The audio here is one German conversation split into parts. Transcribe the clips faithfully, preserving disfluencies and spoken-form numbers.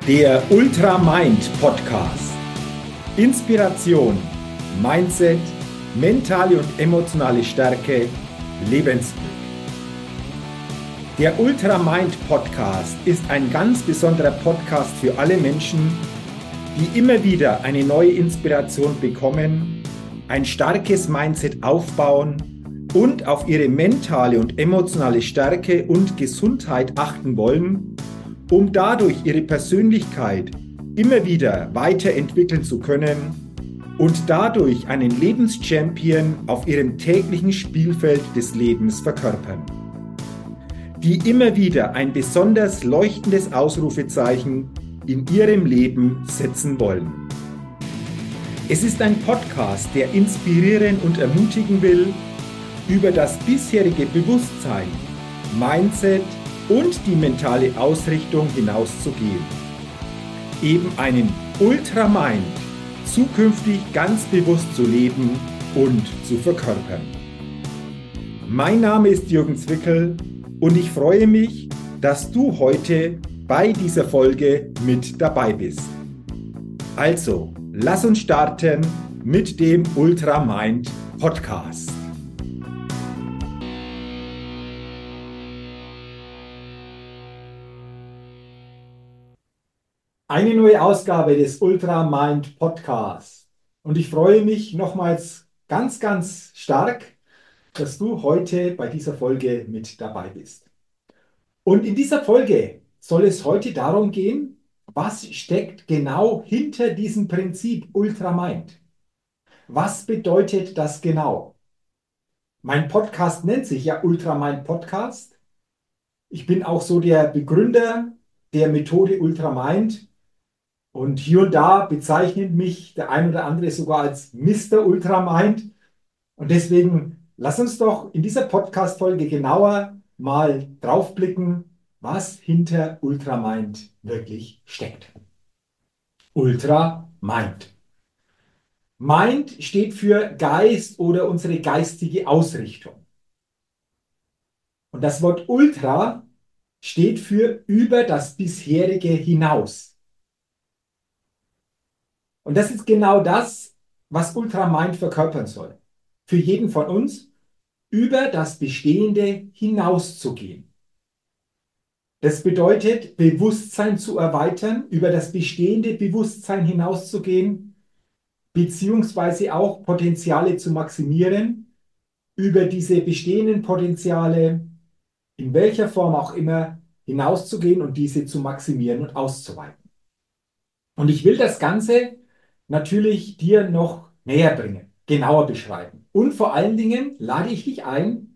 Der Ultramind Podcast. Inspiration, Mindset, mentale und emotionale Stärke, Lebensglück. Der Ultramind Podcast ist ein ganz besonderer Podcast für alle Menschen, die immer wieder eine neue Inspiration bekommen, ein starkes Mindset aufbauen und auf ihre mentale und emotionale Stärke und Gesundheit achten wollen, um dadurch ihre Persönlichkeit immer wieder weiterentwickeln zu können und dadurch einen Lebenschampion auf ihrem täglichen Spielfeld des Lebens verkörpern, die immer wieder ein besonders leuchtendes Ausrufezeichen in ihrem Leben setzen wollen. Es ist ein Podcast, der inspirieren und ermutigen will, über das bisherige Bewusstsein, Mindset und die mentale Ausrichtung hinauszugehen. Eben einen Ultramind zukünftig ganz bewusst zu leben und zu verkörpern. Mein Name ist Jürgen Zwickel und ich freue mich, dass du heute bei dieser Folge mit dabei bist. Also, lass uns starten mit dem Ultramind Podcast. Eine neue Ausgabe des Ultramind Podcasts. Und ich freue mich nochmals ganz, ganz stark, dass du heute bei dieser Folge mit dabei bist. Und in dieser Folge soll es heute darum gehen, was steckt genau hinter diesem Prinzip Ultramind? Was bedeutet das genau? Mein Podcast nennt sich ja Ultramind Podcast. Ich bin auch so der Begründer der Methode Ultramind. Und hier und da bezeichnet mich der ein oder andere sogar als Mister Ultramind. Und deswegen lass uns doch in dieser Podcast-Folge genauer mal draufblicken, was hinter Ultramind wirklich steckt. Ultramind. Mind steht für Geist oder unsere geistige Ausrichtung. Und das Wort Ultra steht für über das bisherige hinaus. Und das ist genau das, was Ultramind verkörpern soll. Für jeden von uns, über das Bestehende hinauszugehen. Das bedeutet, Bewusstsein zu erweitern, über das bestehende Bewusstsein hinauszugehen, beziehungsweise auch Potenziale zu maximieren, über diese bestehenden Potenziale, in welcher Form auch immer, hinauszugehen und diese zu maximieren und auszuweiten. Und ich will das Ganze natürlich dir noch näher bringen, genauer beschreiben. Und vor allen Dingen lade ich dich ein,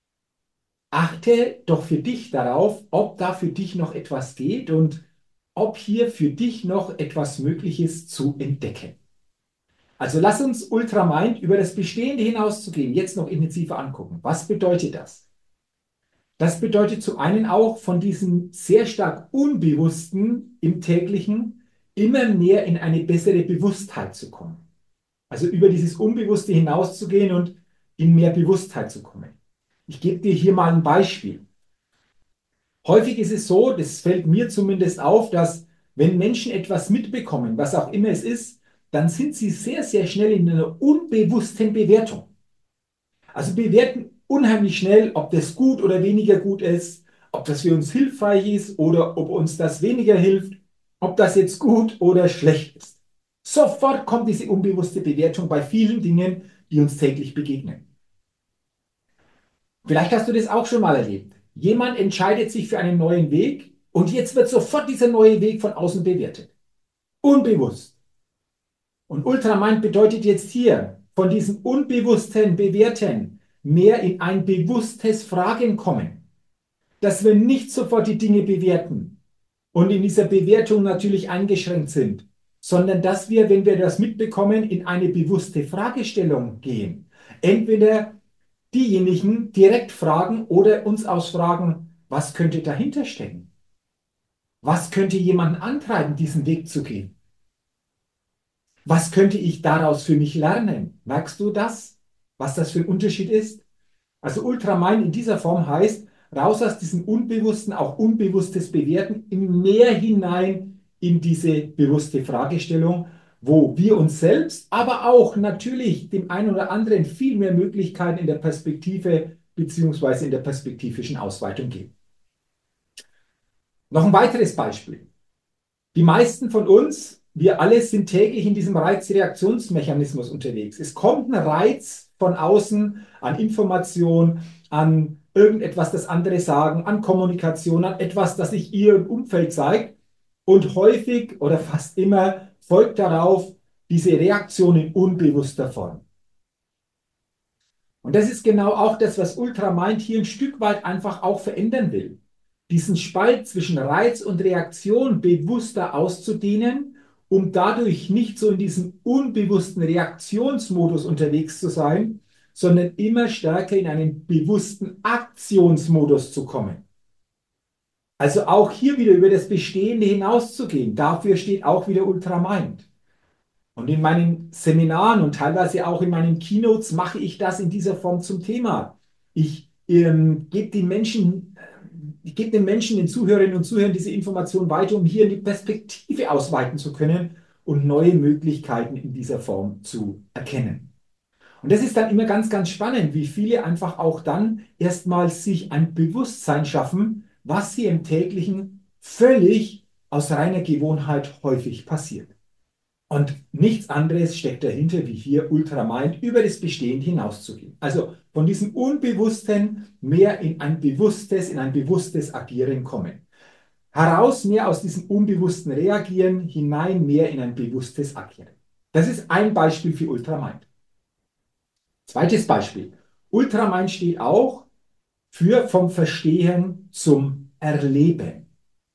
achte doch für dich darauf, ob da für dich noch etwas geht und ob hier für dich noch etwas möglich ist zu entdecken. Also lass uns Ultramind über das Bestehende hinauszugehen, jetzt noch intensiver angucken. Was bedeutet das? Das bedeutet zum einen auch von diesem sehr stark Unbewussten im täglichen immer mehr in eine bessere Bewusstheit zu kommen. Also über dieses Unbewusste hinauszugehen und in mehr Bewusstheit zu kommen. Ich gebe dir hier mal ein Beispiel. Häufig ist es so, das fällt mir zumindest auf, dass wenn Menschen etwas mitbekommen, was auch immer es ist, dann sind sie sehr, sehr schnell in einer unbewussten Bewertung. Also bewerten unheimlich schnell, ob das gut oder weniger gut ist, ob das für uns hilfreich ist oder ob uns das weniger hilft, ob das jetzt gut oder schlecht ist. Sofort kommt diese unbewusste Bewertung bei vielen Dingen, die uns täglich begegnen. Vielleicht hast du das auch schon mal erlebt. Jemand entscheidet sich für einen neuen Weg und jetzt wird sofort dieser neue Weg von außen bewertet. Unbewusst. Und Ultramind bedeutet jetzt hier, von diesem unbewussten Bewerten mehr in ein bewusstes Fragen kommen. Dass wir nicht sofort die Dinge bewerten und in dieser Bewertung natürlich eingeschränkt sind, sondern dass wir, wenn wir das mitbekommen, in eine bewusste Fragestellung gehen. Entweder diejenigen direkt fragen oder uns ausfragen, was könnte dahinter stecken? Was könnte jemanden antreiben, diesen Weg zu gehen? Was könnte ich daraus für mich lernen? Merkst du das? Was das für ein Unterschied ist? Also Ultramind in dieser Form heißt, raus aus diesem Unbewussten, auch unbewusstes Bewerten, im Meer hinein in diese bewusste Fragestellung, wo wir uns selbst, aber auch natürlich dem einen oder anderen viel mehr Möglichkeiten in der Perspektive beziehungsweise in der perspektivischen Ausweitung geben. Noch ein weiteres Beispiel. Die meisten von uns, wir alle sind täglich in diesem Reizreaktionsmechanismus unterwegs. Es kommt ein Reiz von außen an Information, an irgendetwas, das andere sagen, an Kommunikation, an etwas, das sich ihr im Umfeld zeigt. Und häufig oder fast immer folgt darauf diese Reaktion in unbewusster Form. Und das ist genau auch das, was Ultramind hier ein Stück weit einfach auch verändern will. Diesen Spalt zwischen Reiz und Reaktion bewusster auszudehnen, um dadurch nicht so in diesem unbewussten Reaktionsmodus unterwegs zu sein, sondern immer stärker in einen bewussten Aktionsmodus zu kommen. Also auch hier wieder über das Bestehende hinauszugehen. Dafür steht auch wieder Ultramind. Und in meinen Seminaren und teilweise auch in meinen Keynotes mache ich das in dieser Form zum Thema. Ich ähm, gebe den Menschen, ich gebe den Menschen, den Zuhörerinnen und Zuhörern diese Information weiter, um hier die Perspektive ausweiten zu können und neue Möglichkeiten in dieser Form zu erkennen. Und das ist dann immer ganz, ganz spannend, wie viele einfach auch dann erstmals sich ein Bewusstsein schaffen, was hier im täglichen völlig aus reiner Gewohnheit häufig passiert. Und nichts anderes steckt dahinter, wie hier Ultramind über das Bestehende hinauszugehen. Also von diesem Unbewussten mehr in ein bewusstes, in ein bewusstes Agieren kommen. Heraus mehr aus diesem unbewussten Reagieren, hinein mehr in ein bewusstes Agieren. Das ist ein Beispiel für Ultramind. Zweites Beispiel. Ultramind steht auch für vom Verstehen zum Erleben.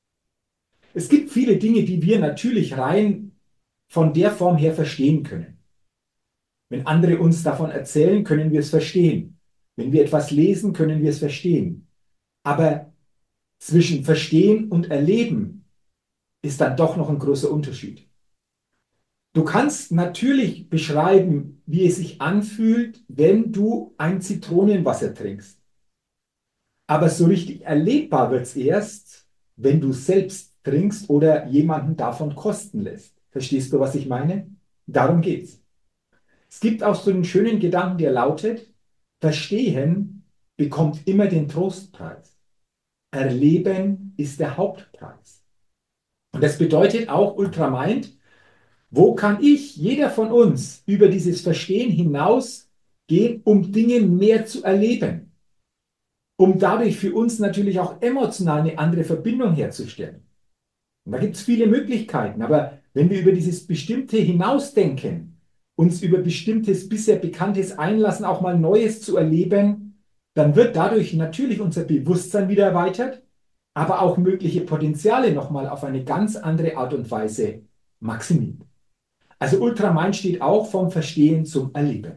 Es gibt viele Dinge, die wir natürlich rein von der Form her verstehen können. Wenn andere uns davon erzählen, können wir es verstehen. Wenn wir etwas lesen, können wir es verstehen. Aber zwischen Verstehen und Erleben ist dann doch noch ein großer Unterschied. Du kannst natürlich beschreiben, wie es sich anfühlt, wenn du ein Zitronenwasser trinkst. Aber so richtig erlebbar wird es erst, wenn du selbst trinkst oder jemanden davon kosten lässt. Verstehst du, was ich meine? Darum geht's. Es gibt auch so einen schönen Gedanken, der lautet, Verstehen bekommt immer den Trostpreis. Erleben ist der Hauptpreis. Und das bedeutet auch Ultramind, wo kann ich, jeder von uns, über dieses Verstehen hinausgehen, um Dinge mehr zu erleben, um dadurch für uns natürlich auch emotional eine andere Verbindung herzustellen. Und da gibt es viele Möglichkeiten, aber wenn wir über dieses Bestimmte hinausdenken, uns über bestimmtes bisher Bekanntes einlassen, auch mal Neues zu erleben, dann wird dadurch natürlich unser Bewusstsein wieder erweitert, aber auch mögliche Potenziale nochmal auf eine ganz andere Art und Weise maximiert. Also Ultramind steht auch vom Verstehen zum Erleben.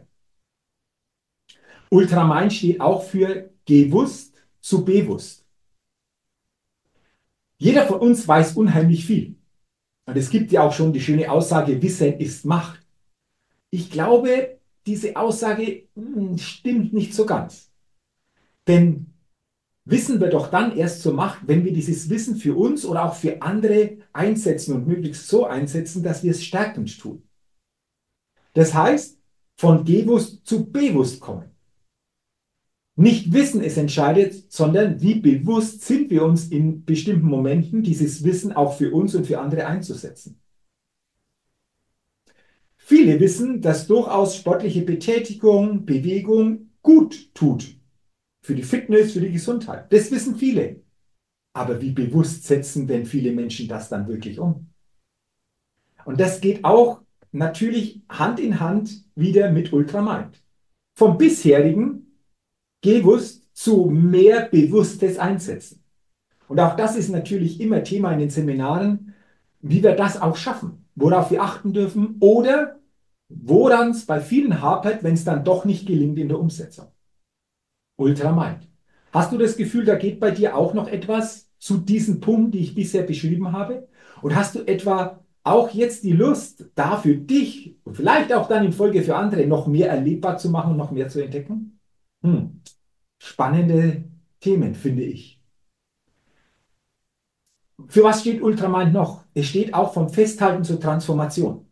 Ultramind steht auch für gewusst zu bewusst. Jeder von uns weiß unheimlich viel. Und es gibt ja auch schon die schöne Aussage, Wissen ist Macht. Ich glaube, diese Aussage hm, stimmt nicht so ganz. Denn Wissen wird doch dann erst zur Macht, wenn wir dieses Wissen für uns oder auch für andere einsetzen und möglichst so einsetzen, dass wir es stärkend tun. Das heißt, von gewusst zu bewusst kommen. Nicht Wissen ist entscheidend, sondern wie bewusst sind wir uns in bestimmten Momenten, dieses Wissen auch für uns und für andere einzusetzen. Viele wissen, dass durchaus sportliche Betätigung, Bewegung gut tut. Für die Fitness, für die Gesundheit. Das wissen viele. Aber wie bewusst setzen denn viele Menschen das dann wirklich um? Und das geht auch natürlich Hand in Hand wieder mit Ultramind. Vom bisherigen gewusst zu mehr bewusstes Einsetzen. Und auch das ist natürlich immer Thema in den Seminaren, wie wir das auch schaffen, worauf wir achten dürfen oder woran es bei vielen hapert, wenn es dann doch nicht gelingt in der Umsetzung. Ultramind. Hast du das Gefühl, da geht bei dir auch noch etwas zu diesen Punkten, die ich bisher beschrieben habe? Und hast du etwa auch jetzt die Lust, da für dich und vielleicht auch dann in Folge für andere noch mehr erlebbar zu machen und noch mehr zu entdecken? Hm. Spannende Themen, finde ich. Für was steht Ultramind noch? Es steht auch vom Festhalten zur Transformation.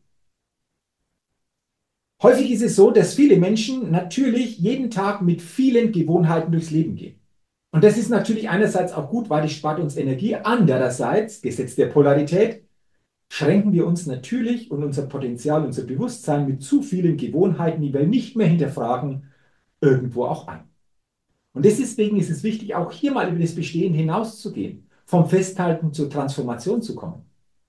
Häufig ist es so, dass viele Menschen natürlich jeden Tag mit vielen Gewohnheiten durchs Leben gehen. Und das ist natürlich einerseits auch gut, weil es spart uns Energie. Andererseits, Gesetz der Polarität, schränken wir uns natürlich und unser Potenzial, unser Bewusstsein mit zu vielen Gewohnheiten, die wir nicht mehr hinterfragen, irgendwo auch ein. Und deswegen ist es wichtig, auch hier mal über das Bestehen hinauszugehen, vom Festhalten zur Transformation zu kommen.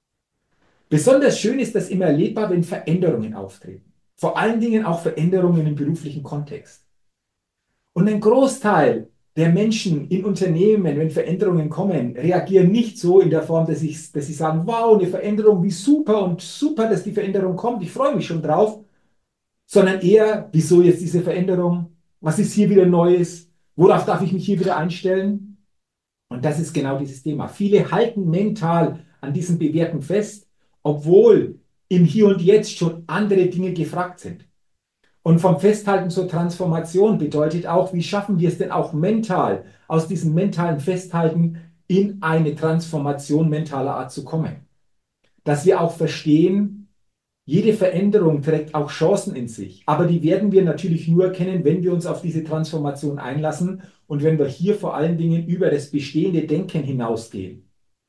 Besonders schön ist das immer erlebbar, wenn Veränderungen auftreten. Vor allen Dingen auch Veränderungen im beruflichen Kontext. Und ein Großteil der Menschen in Unternehmen, wenn Veränderungen kommen, reagieren nicht so in der Form, dass, ich, dass sie sagen, wow, eine Veränderung, wie super und super, dass die Veränderung kommt, ich freue mich schon drauf, sondern eher, wieso jetzt diese Veränderung? Was ist hier wieder Neues? Worauf darf ich mich hier wieder einstellen? Und das ist genau dieses Thema. Viele halten mental an diesen Bewährten fest, obwohl im Hier und Jetzt schon andere Dinge gefragt sind. Und vom Festhalten zur Transformation bedeutet auch, wie schaffen wir es denn auch mental, aus diesem mentalen Festhalten in eine Transformation mentaler Art zu kommen. Dass wir auch verstehen, jede Veränderung trägt auch Chancen in sich, aber die werden wir natürlich nur erkennen, wenn wir uns auf diese Transformation einlassen und wenn wir hier vor allen Dingen über das bestehende Denken hinausgehen.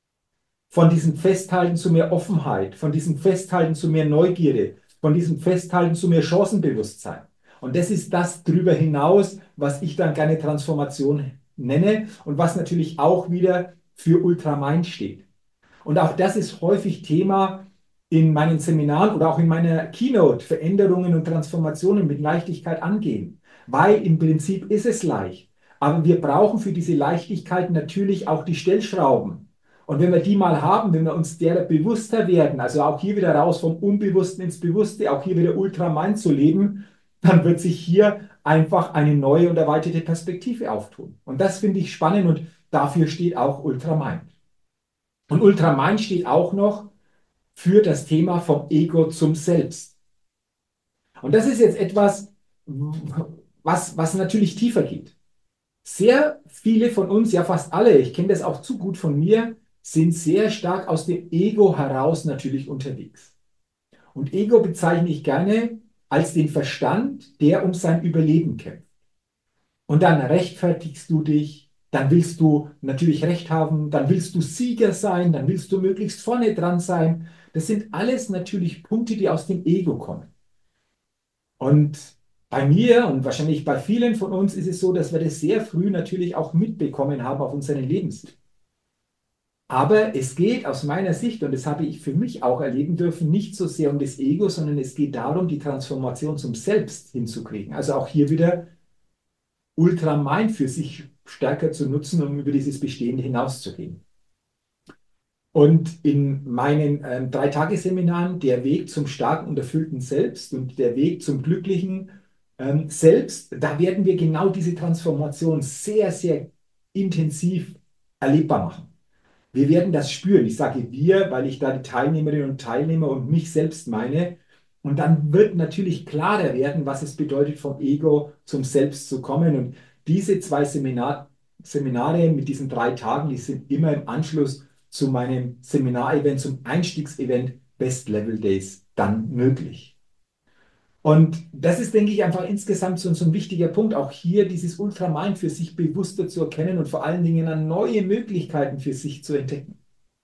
Von diesem Festhalten zu mehr Offenheit, von diesem Festhalten zu mehr Neugierde, von diesem Festhalten zu mehr Chancenbewusstsein. Und das ist das darüber hinaus, was ich dann gerne Transformation nenne und was natürlich auch wieder für Ultramind steht. Und auch das ist häufig Thema in meinen Seminaren oder auch in meiner Keynote, Veränderungen und Transformationen mit Leichtigkeit angehen. Weil im Prinzip ist es leicht. Aber wir brauchen für diese Leichtigkeit natürlich auch die Stellschrauben. Und wenn wir die mal haben, wenn wir uns derer bewusster werden, also auch hier wieder raus vom Unbewussten ins Bewusste, auch hier wieder Ultramind zu leben, dann wird sich hier einfach eine neue und erweiterte Perspektive auftun. Und das finde ich spannend und dafür steht auch Ultramind. Und Ultramind steht auch noch für das Thema vom Ego zum Selbst. Und das ist jetzt etwas, was, was natürlich tiefer geht. Sehr viele von uns, ja fast alle, ich kenne das auch zu gut von mir, sind sehr stark aus dem Ego heraus natürlich unterwegs. Und Ego bezeichne ich gerne als den Verstand, der um sein Überleben kämpft. Und dann rechtfertigst du dich, dann willst du natürlich Recht haben, dann willst du Sieger sein, dann willst du möglichst vorne dran sein. Das sind alles natürlich Punkte, die aus dem Ego kommen. Und bei mir und wahrscheinlich bei vielen von uns ist es so, dass wir das sehr früh natürlich auch mitbekommen haben auf unseren Lebensweg. Aber es geht aus meiner Sicht, und das habe ich für mich auch erleben dürfen, nicht so sehr um das Ego, sondern es geht darum, die Transformation zum Selbst hinzukriegen. Also auch hier wieder Ultramind für sich stärker zu nutzen, um über dieses Bestehende hinauszugehen. Und in meinen ähm, drei Tagesseminaren, der Weg zum starken und erfüllten Selbst und der Weg zum glücklichen ähm, Selbst, da werden wir genau diese Transformation sehr, sehr intensiv erlebbar machen. Wir werden das spüren. Ich sage wir, weil ich da die Teilnehmerinnen und Teilnehmer und mich selbst meine. Und dann wird natürlich klarer werden, was es bedeutet, vom Ego zum Selbst zu kommen. Und diese zwei Seminar Seminare mit diesen drei Tagen, die sind immer im Anschluss zu meinem Seminarevent, zum Einstiegsevent Best Level Days dann möglich. Und das ist, denke ich, einfach insgesamt so, so ein wichtiger Punkt, auch hier dieses Ultramind für sich bewusster zu erkennen und vor allen Dingen dann neue Möglichkeiten für sich zu entdecken.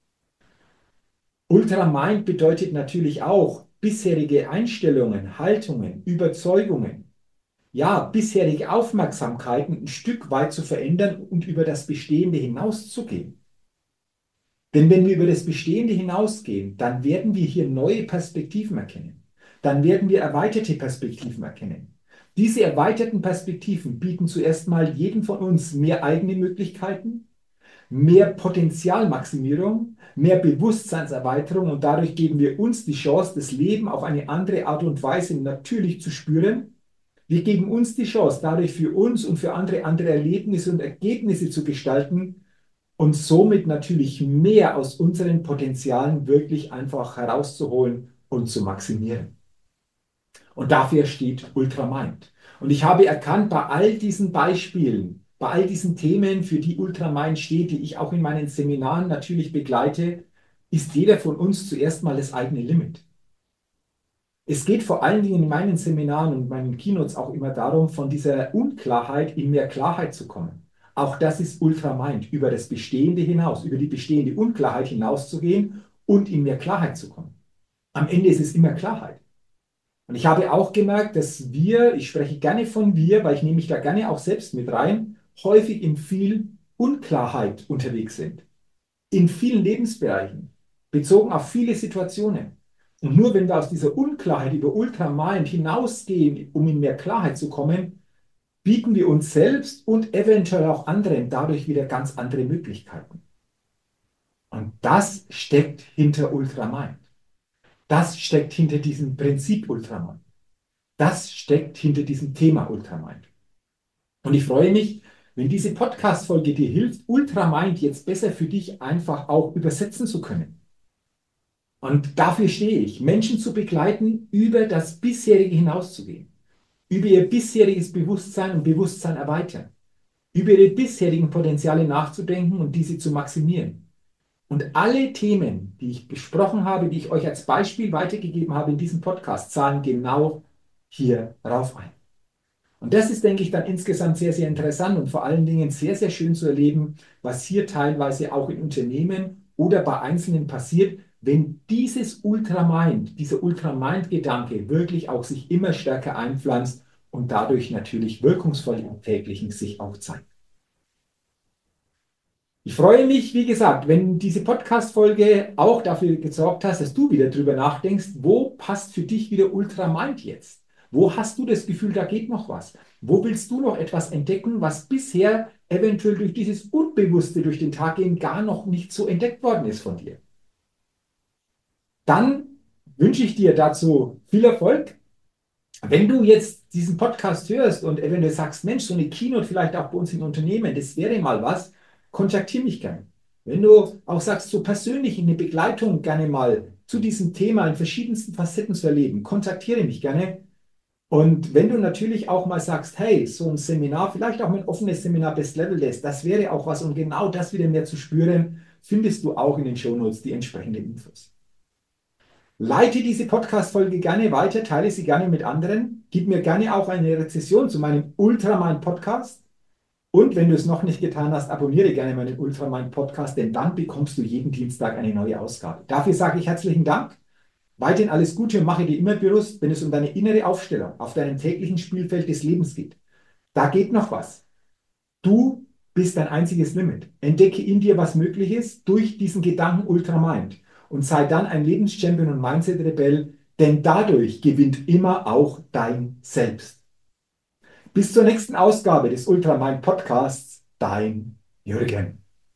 Ultramind bedeutet natürlich auch bisherige Einstellungen, Haltungen, Überzeugungen, ja, bisherige Aufmerksamkeiten ein Stück weit zu verändern und über das Bestehende hinauszugehen. Denn wenn wir über das Bestehende hinausgehen, dann werden wir hier neue Perspektiven erkennen. Dann werden wir erweiterte Perspektiven erkennen. Diese erweiterten Perspektiven bieten zuerst mal jedem von uns mehr eigene Möglichkeiten, mehr Potenzialmaximierung, mehr Bewusstseinserweiterung und dadurch geben wir uns die Chance, das Leben auf eine andere Art und Weise natürlich zu spüren. Wir geben uns die Chance, dadurch für uns und für andere andere Erlebnisse und Ergebnisse zu gestalten und somit natürlich mehr aus unseren Potenzialen wirklich einfach herauszuholen und zu maximieren. Und dafür steht Ultramind. Und ich habe erkannt, bei all diesen Beispielen, bei all diesen Themen, für die Ultramind steht, die ich auch in meinen Seminaren natürlich begleite, ist jeder von uns zuerst mal das eigene Limit. Es geht vor allen Dingen in meinen Seminaren und meinen Keynotes auch immer darum, von dieser Unklarheit in mehr Klarheit zu kommen. Auch das ist Ultramind, über das Bestehende hinaus, über die bestehende Unklarheit hinauszugehen und in mehr Klarheit zu kommen. Am Ende ist es immer Klarheit. Und ich habe auch gemerkt, dass wir, ich spreche gerne von wir, weil ich nehme mich da gerne auch selbst mit rein, häufig in viel Unklarheit unterwegs sind. In vielen Lebensbereichen, bezogen auf viele Situationen. Und nur wenn wir aus dieser Unklarheit über Ultramind hinausgehen, um in mehr Klarheit zu kommen, bieten wir uns selbst und eventuell auch anderen dadurch wieder ganz andere Möglichkeiten. Und das steckt hinter Ultramind. Das steckt hinter diesem Prinzip Ultramind. Das steckt hinter diesem Thema Ultramind. Und ich freue mich, wenn diese Podcast-Folge dir hilft, Ultramind jetzt besser für dich einfach auch übersetzen zu können. Und dafür stehe ich, Menschen zu begleiten, über das bisherige hinauszugehen, über ihr bisheriges Bewusstsein und Bewusstsein erweitern, über ihre bisherigen Potenziale nachzudenken und diese zu maximieren. Und alle Themen, die ich besprochen habe, die ich euch als Beispiel weitergegeben habe in diesem Podcast, zahlen genau hier rauf ein. Und das ist, denke ich, dann insgesamt sehr, sehr interessant und vor allen Dingen sehr, sehr schön zu erleben, was hier teilweise auch in Unternehmen oder bei Einzelnen passiert, wenn dieses Ultramind, dieser Ultramind-Gedanke wirklich auch sich immer stärker einpflanzt und dadurch natürlich wirkungsvoll im täglichen sich auch zeigt. Ich freue mich, wie gesagt, wenn diese Podcast-Folge auch dafür gesorgt hast, dass du wieder drüber nachdenkst, wo passt für dich wieder Ultramind jetzt? Wo hast du das Gefühl, da geht noch was? Wo willst du noch etwas entdecken, was bisher eventuell durch dieses Unbewusste durch den Tag gehen gar noch nicht so entdeckt worden ist von dir? Dann wünsche ich dir dazu viel Erfolg. Wenn du jetzt diesen Podcast hörst und eventuell sagst, Mensch, so eine Keynote vielleicht auch bei uns im Unternehmen, das wäre mal was, kontaktiere mich gerne. Wenn du auch sagst, so persönlich eine Begleitung gerne mal zu diesem Thema in verschiedensten Facetten zu erleben, kontaktiere mich gerne. Und wenn du natürlich auch mal sagst, hey, so ein Seminar, vielleicht auch ein offenes Seminar Best Level Days, das wäre auch was, um genau das wieder mehr zu spüren, findest du auch in den Shownotes die entsprechenden Infos. Leite diese Podcast-Folge gerne weiter, teile sie gerne mit anderen, gib mir gerne auch eine Rezession zu meinem Ultramind-Podcast. Und wenn du es noch nicht getan hast, abonniere gerne meinen Ultramind-Podcast, denn dann bekommst du jeden Dienstag eine neue Ausgabe. Dafür sage ich herzlichen Dank. Weiterhin alles Gute und mache dir immer bewusst, wenn es um deine innere Aufstellung auf deinem täglichen Spielfeld des Lebens geht. Da geht noch was. Du bist dein einziges Limit. Entdecke in dir, was möglich ist, durch diesen Gedanken Ultramind. Und sei dann ein Lebenschampion und Mindset-Rebell, denn dadurch gewinnt immer auch dein Selbst. Bis zur nächsten Ausgabe des Ultramind Podcasts, dein Jürgen.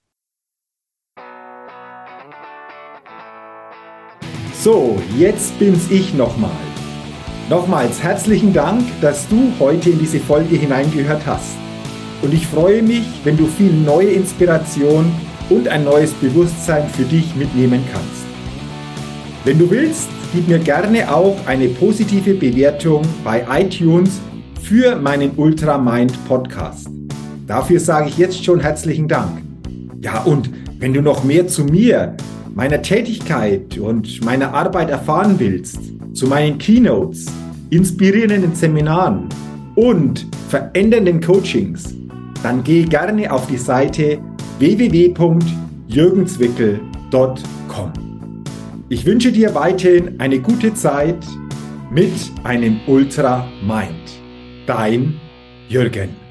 So, jetzt bin's ich nochmal. Nochmals herzlichen Dank, dass du heute in diese Folge hineingehört hast. Und ich freue mich, wenn du viel neue Inspiration und ein neues Bewusstsein für dich mitnehmen kannst. Wenn du willst, gib mir gerne auch eine positive Bewertung bei iTunes für meinen Ultramind Podcast. Dafür sage ich jetzt schon herzlichen Dank. Ja, und wenn du noch mehr zu mir, meiner Tätigkeit und meiner Arbeit erfahren willst, zu meinen Keynotes, inspirierenden Seminaren und verändernden Coachings, dann geh gerne auf die Seite w w w punkt jürgenzwickel punkt com. Ich wünsche dir weiterhin eine gute Zeit mit einem Ultramind. Dein Jürgen.